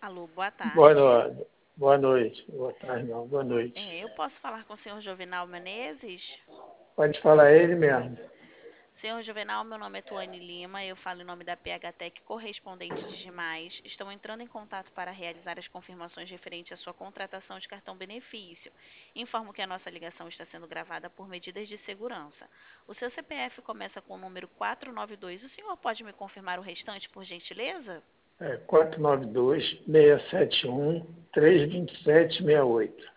Alô, boa Boa tarde. noite. Boa noite. Boa tarde, não. Boa noite. Eu posso falar com o senhor Juvenal Menezes? Pode falar ele mesmo. Senhor Juvenal, meu nome é Tuane Lima, eu falo em nome da PHTEC Correspondente de Demais. Estou entrando em contato para realizar as confirmações referentes à sua contratação de cartão benefício. Informo que a nossa ligação está sendo gravada por medidas de segurança. O seu CPF começa com o número 492. O senhor pode me confirmar o restante, por gentileza? É 492-671-32768.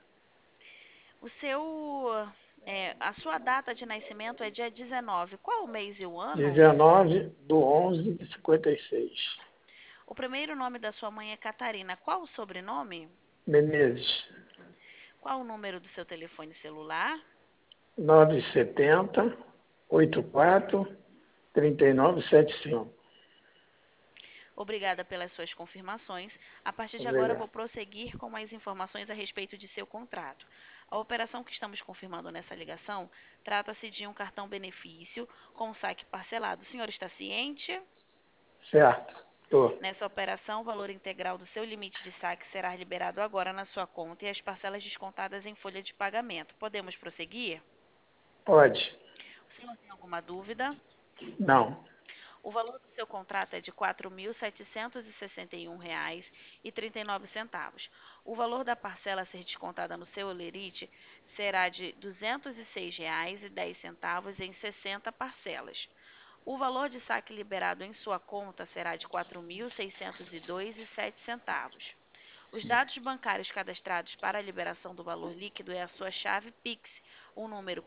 A sua data de nascimento é dia 19. Qual o mês e o ano? 19/11/56. O primeiro nome da sua mãe é Catarina. Qual o sobrenome? Menezes. Qual o número do seu telefone celular? 970-84-3975. Obrigada pelas suas confirmações. A partir de agora, vou Obrigado. prosseguir com mais informações a respeito de seu contrato. A operação que estamos confirmando nessa ligação trata-se de um cartão benefício com saque parcelado. O senhor está ciente? Certo. Tô. Nessa operação, o valor integral do seu limite de saque será liberado agora na sua conta e as parcelas descontadas em folha de pagamento. Podemos prosseguir? Pode. O senhor tem alguma dúvida? Não. O valor do seu contrato é de R$ 4.761,39. O valor da parcela a ser descontada no seu holerite será de R$ 206,10 em 60 parcelas. O valor de saque liberado em sua conta será de R$ 4.602,07. Os dados bancários cadastrados para a liberação do valor líquido é a sua chave Pix, o número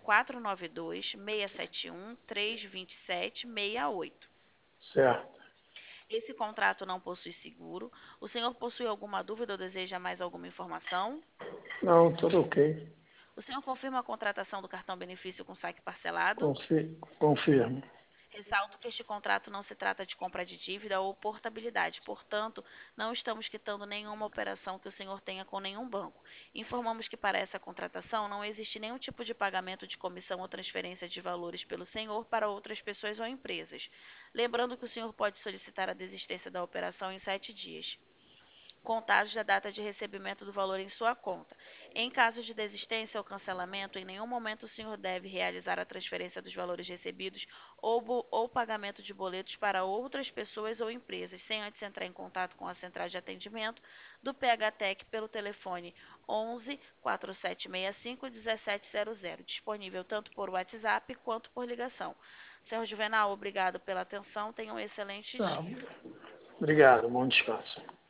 492-671-32768. Certo. Esse contrato não possui seguro. O senhor possui alguma dúvida ou deseja mais alguma informação? Não, tudo ok. O senhor confirma a contratação do cartão benefício com saque parcelado? Confirmo. Ressalto que este contrato não se trata de compra de dívida ou portabilidade, portanto, não estamos quitando nenhuma operação que o senhor tenha com nenhum banco. Informamos que para essa contratação não existe nenhum tipo de pagamento de comissão ou transferência de valores pelo senhor para outras pessoas ou empresas. Lembrando que o senhor pode solicitar a desistência da operação em 7 dias, contados da data de recebimento do valor em sua conta. Em caso de desistência ou cancelamento, em nenhum momento o senhor deve realizar a transferência dos valores recebidos ou pagamento de boletos para outras pessoas ou empresas, sem antes entrar em contato com a central de atendimento do PHTEC pelo telefone 11 4765 1700, disponível tanto por WhatsApp quanto por ligação. Senhor Juvenal, obrigado pela atenção. Tenha um excelente Tá. dia. Obrigado. Bom descanso.